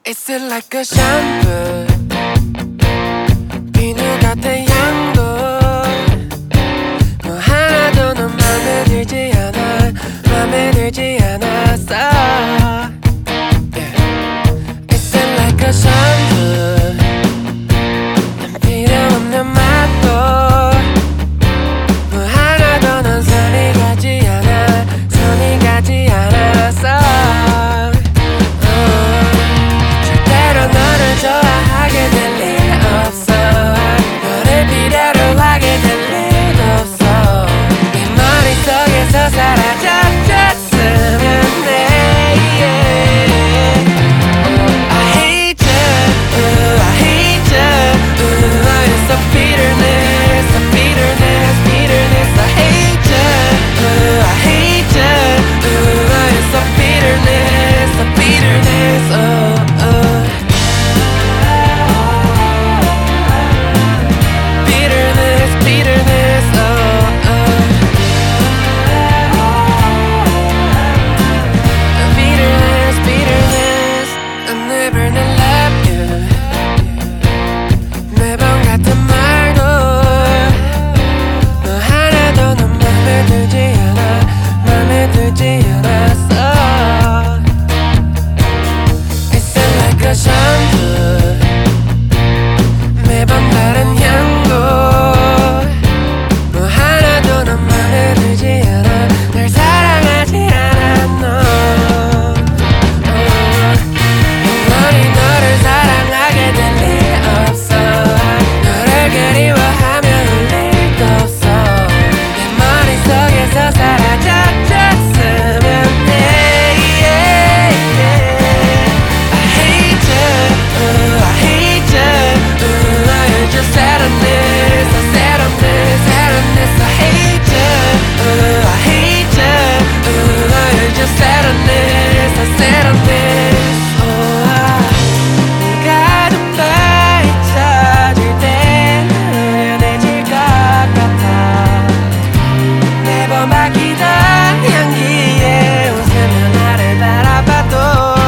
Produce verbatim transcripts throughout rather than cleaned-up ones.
It's like a shampoo 비누 같은 향도 뭐 하나도 넌 맘에 들지 않아 맘에 들지 않았어 yeah. It's like a shampoo 난 필요 없는 맛도 뭐 하나도 넌 손이 가지 않아 손이 가지 않았어 좋아하게 될 일 없어 너를 필요로 하게 될 일도 없어 네 머릿속에서 사라져줬으면 해 yeah. I hate you, ooh, I hate you ooh, you're so bitterness, so bitterness, bitterness I hate you, ooh, I hate you ooh, you're so bitterness, so bitterness oh, oh. 매번 다른 향도 뭐 하나도 넌 맘에 들지 않아 널 사랑하지 않아 너 영원히 너를 사랑하게 될 일 없어 너를 그리워하며 울 일도 없어 내 머릿속에서 사라져줬으면 해 yeah, yeah. I hate you, ooh, I hate you just sadness, I sadness, sadness, I hate you, ooh, I hate you, ooh, you're just sadness, I sadness, oh, 네가 더 빨리 찾을 때 후련해질 것 같아 매번 바뀌던 향기에 웃으며 나를 바라봐도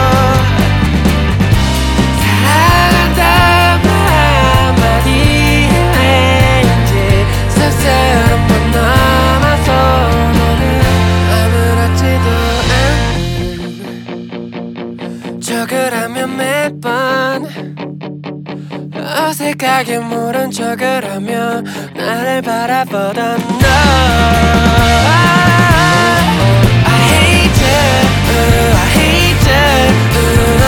척을 하면 매번 어색하게 모른 척을 하며 나를 바라보던 너 I hate you, ooh, I hate you, ooh.